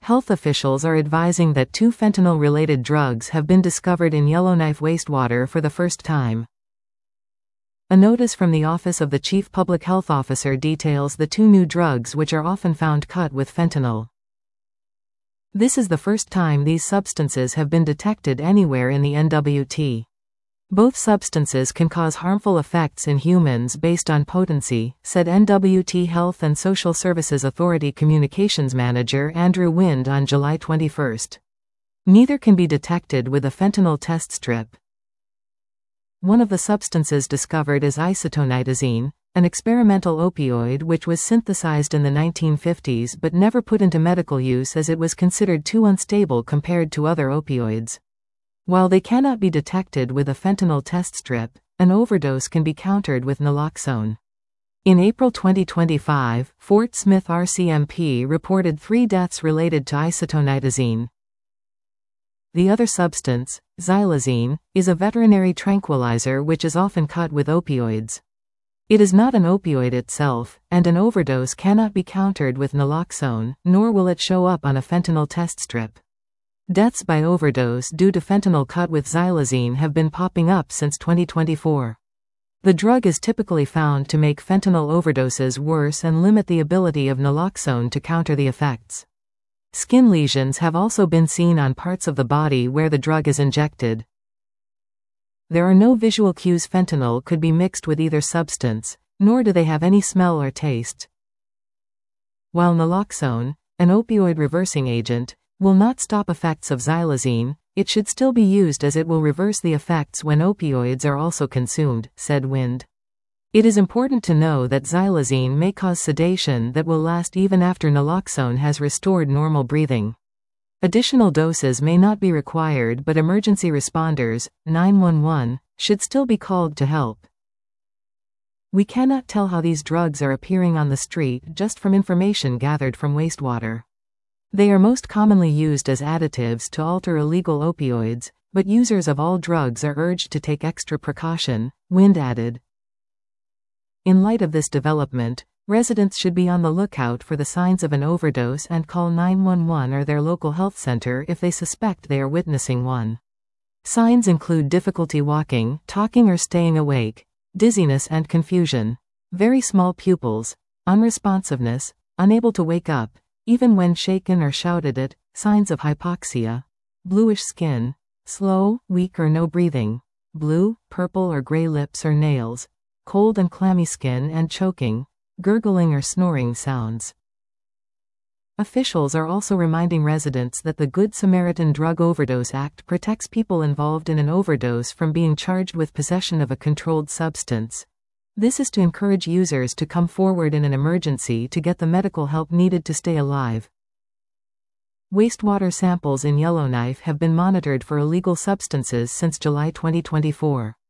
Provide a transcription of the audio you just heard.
Health officials are advising that 2 fentanyl-related drugs have been discovered in Yellowknife wastewater for the first time. A notice from the Office of the Chief Public Health Officer details the 2 new drugs which are often found cut with fentanyl. This is the first time these substances have been detected anywhere in the NWT. Both substances can cause harmful effects in humans based on potency, said NWT Health and Social Services Authority Communications Manager Andrew Wind on July 21. Neither can be detected with a fentanyl test strip. One of the substances discovered is isotonitazine, an experimental opioid which was synthesized in the 1950s but never put into medical use as it was considered too unstable compared to other opioids. While they cannot be detected with a fentanyl test strip, an overdose can be countered with naloxone. In April 2025, Fort Smith RCMP reported 3 deaths related to isotonitazine. The other substance, xylazine, is a veterinary tranquilizer which is often cut with opioids. It is not an opioid itself, and an overdose cannot be countered with naloxone, nor will it show up on a fentanyl test strip. Deaths by overdose due to fentanyl cut with xylazine have been popping up since 2024. The drug is typically found to make fentanyl overdoses worse and limit the ability of naloxone to counter the effects. Skin lesions have also been seen on parts of the body where the drug is injected. There are no visual cues fentanyl could be mixed with either substance, nor do they have any smell or taste. While naloxone, an opioid reversing agent, will not stop effects of xylazine, it should still be used as it will reverse the effects when opioids are also consumed, said Wind. It is important to know that xylazine may cause sedation that will last even after naloxone has restored normal breathing. Additional doses may not be required, but emergency responders, 911, should still be called to help. We cannot tell how these drugs are appearing on the street just from information gathered from wastewater. They are most commonly used as additives to alter illegal opioids, but users of all drugs are urged to take extra precaution, Wind added. In light of this development, residents should be on the lookout for the signs of an overdose and call 911 or their local health center if they suspect they are witnessing one. Signs include difficulty walking, talking or staying awake, dizziness and confusion, very small pupils, unresponsiveness, unable to wake up, even when shaken or shouted at, signs of hypoxia, bluish skin, slow, weak or no breathing, blue, purple or gray lips or nails, cold and clammy skin and choking, gurgling or snoring sounds. Officials are also reminding residents that the Good Samaritan Drug Overdose Act protects people involved in an overdose from being charged with possession of a controlled substance. This is to encourage users to come forward in an emergency to get the medical help needed to stay alive. Wastewater samples in Yellowknife have been monitored for illegal substances since July 2024.